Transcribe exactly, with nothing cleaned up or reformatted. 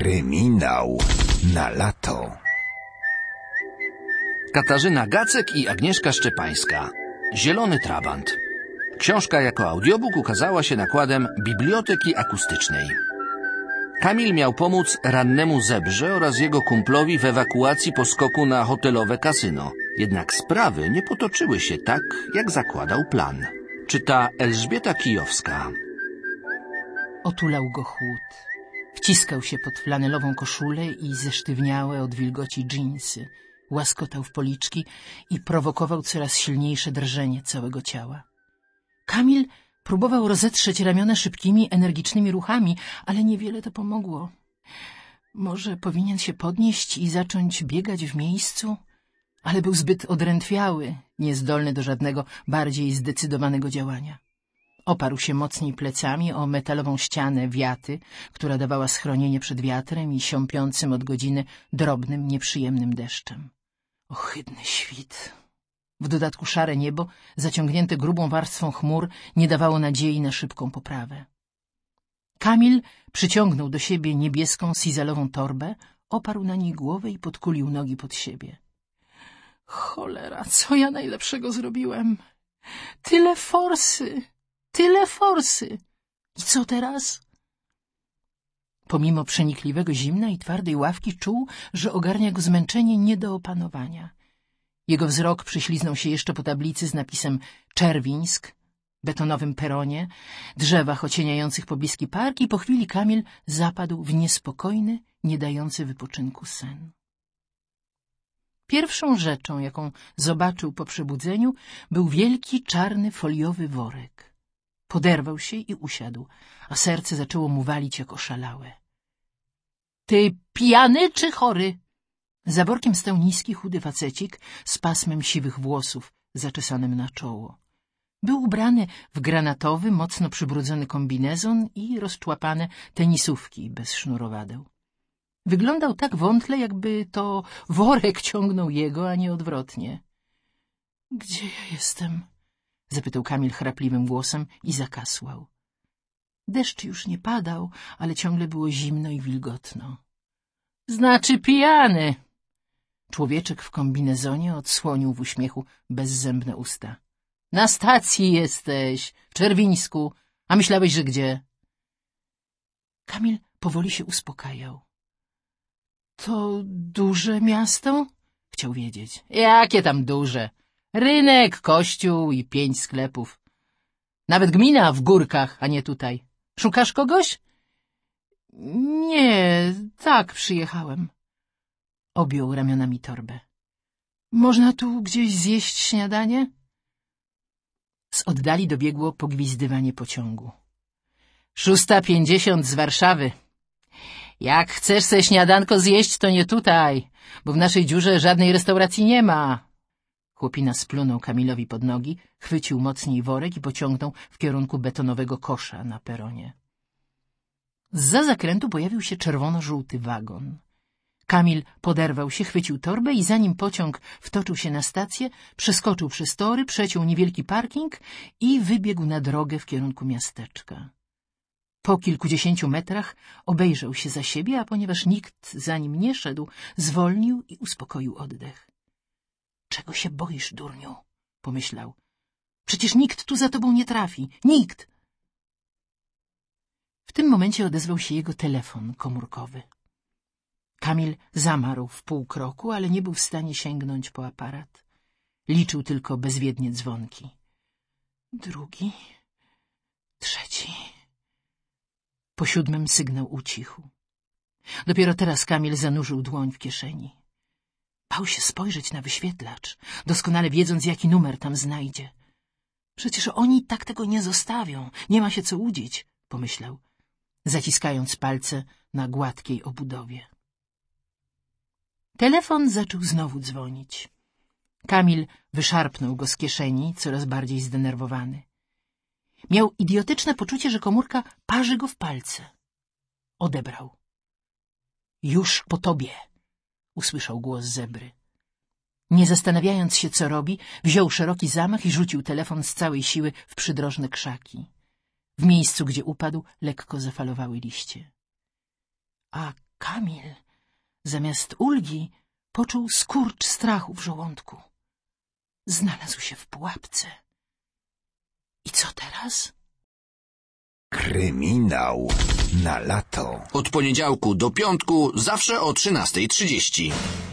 Kryminał na lato. Katarzyna Gacek i Agnieszka Szczepańska. Zielony trabant. Książka jako audiobook ukazała się nakładem Biblioteki Akustycznej. Kamil miał pomóc rannemu zebrze oraz jego kumplowi w ewakuacji po skoku na hotelowe kasyno. Jednak sprawy nie potoczyły się tak, jak zakładał plan. Czyta Elżbieta Kijowska. Otulał go chłód. Wciskał się pod flanelową koszulę i zesztywniałe od wilgoci dżinsy. Łaskotał w policzki i prowokował coraz silniejsze drżenie całego ciała. Kamil próbował rozetrzeć ramiona szybkimi, energicznymi ruchami, ale niewiele to pomogło. Może powinien się podnieść i zacząć biegać w miejscu? Ale był zbyt odrętwiały, niezdolny do żadnego bardziej zdecydowanego działania. Oparł się mocniej plecami o metalową ścianę wiaty, która dawała schronienie przed wiatrem i siąpiącym od godziny drobnym, nieprzyjemnym deszczem. Ohydny świt. W dodatku szare niebo, zaciągnięte grubą warstwą chmur, nie dawało nadziei na szybką poprawę. Kamil przyciągnął do siebie niebieską sizalową torbę, oparł na niej głowę i podkulił nogi pod siebie. Cholera, co ja najlepszego zrobiłem? Tyle forsy, tyle forsy. I co teraz? Pomimo przenikliwego zimna i twardej ławki czuł, że ogarnia go zmęczenie nie do opanowania. Jego wzrok przyśliznął się jeszcze po tablicy z napisem Czerwińsk, betonowym peronie, drzewach ocieniających pobliski park i po chwili Kamil zapadł w niespokojny, nie dający wypoczynku sen. Pierwszą rzeczą, jaką zobaczył po przebudzeniu, był wielki, czarny, foliowy worek. Poderwał się i usiadł, a serce zaczęło mu walić jak oszalałe. — Ty pijany czy chory? Za workiem stał niski, chudy facecik z pasmem siwych włosów zaczesanym na czoło. Był ubrany w granatowy, mocno przybrudzony kombinezon i rozczłapane tenisówki bez sznurowadeł. Wyglądał tak wątle, jakby to worek ciągnął jego, a nie odwrotnie. — Gdzie ja jestem? — zapytał Kamil chrapliwym głosem i zakasłał. Deszcz już nie padał, ale ciągle było zimno i wilgotno. — Znaczy pijany! Człowieczek w kombinezonie odsłonił w uśmiechu bezzębne usta. — Na stacji jesteś, w Czerwińsku. A myślałeś, że gdzie? Kamil powoli się uspokajał. — To duże miasto? — chciał wiedzieć. — Jakie tam duże? Rynek, kościół i pięć sklepów. Nawet gmina w górkach, a nie tutaj. Szukasz kogoś? — Nie, tak przyjechałem. Objął ramionami torbę. — Można tu gdzieś zjeść śniadanie? Z oddali dobiegło pogwizdywanie pociągu. — Szósta pięćdziesiąt z Warszawy. Jak chcesz se śniadanko zjeść, to nie tutaj, bo w naszej dziurze żadnej restauracji nie ma. Chłopina splunął Kamilowi pod nogi, chwycił mocniej worek i pociągnął w kierunku betonowego kosza na peronie. Zza zakrętu pojawił się czerwono-żółty wagon. Kamil poderwał się, chwycił torbę i zanim pociąg wtoczył się na stację, przeskoczył przez tory, przeciął niewielki parking i wybiegł na drogę w kierunku miasteczka. Po kilkudziesięciu metrach obejrzał się za siebie, a ponieważ nikt za nim nie szedł, zwolnił i uspokoił oddech. — Czego się boisz, durniu? — pomyślał. — Przecież nikt tu za tobą nie trafi. Nikt! W tym momencie odezwał się jego telefon komórkowy. Kamil zamarł w pół kroku, ale nie był w stanie sięgnąć po aparat. Liczył tylko bezwiednie dzwonki. Drugi, trzeci. Po siódmym sygnał ucichł. Dopiero teraz Kamil zanurzył dłoń w kieszeni. Bał się spojrzeć na wyświetlacz, doskonale wiedząc, jaki numer tam znajdzie. Przecież oni tak tego nie zostawią, nie ma się co łudzić, pomyślał, zaciskając palce na gładkiej obudowie. Telefon zaczął znowu dzwonić. Kamil wyszarpnął go z kieszeni, coraz bardziej zdenerwowany. Miał idiotyczne poczucie, że komórka parzy go w palce. Odebrał. — Już po tobie! — usłyszał głos zebry. Nie zastanawiając się, co robi, wziął szeroki zamach i rzucił telefon z całej siły w przydrożne krzaki. W miejscu, gdzie upadł, lekko zafalowały liście. — A Kamil zamiast ulgi poczuł skurcz strachu w żołądku. Znalazł się w pułapce. I co teraz? Kryminał na lato. Od poniedziałku do piątku zawsze o trzynastej trzydzieści.